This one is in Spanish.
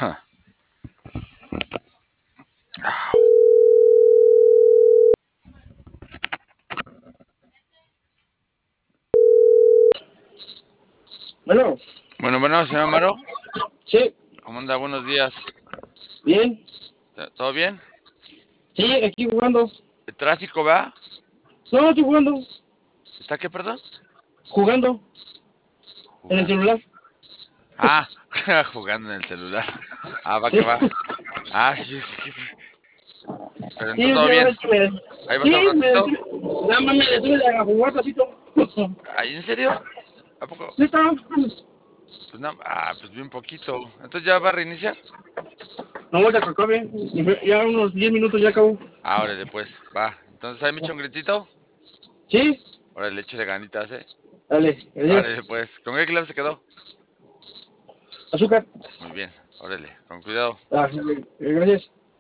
Bueno, Bueno, señor Amaro, sí, ¿cómo anda? Buenos días. bien. ¿Todo bien? Sí, aquí jugando. ¿El tráfico va? No, estoy jugando. ¿Está qué, perdón? Jugando en el Jugando. celular. Ah, jugando en el celular. Ah, va Sí, que va. Ah, sí, sí, pero sí, entonces todo bien. Ahí vas al sí, ratito. nada más me detuve a jugar ratito. ¿Ahí en serio? ¿A poco? Sí, está. Pues no, pues bien poquito. Entonces ya va a reiniciar. No voy a tocar bien. Ya unos 10 minutos ya acabo. Órale, pues, va. Entonces ahí me echa un gritito. Sí, Órale, échale ganitas, dale, Órale, adiós. pues. ¿Con qué clave se quedó? Azúcar. Muy bien, órale, con cuidado. Ah, gracias.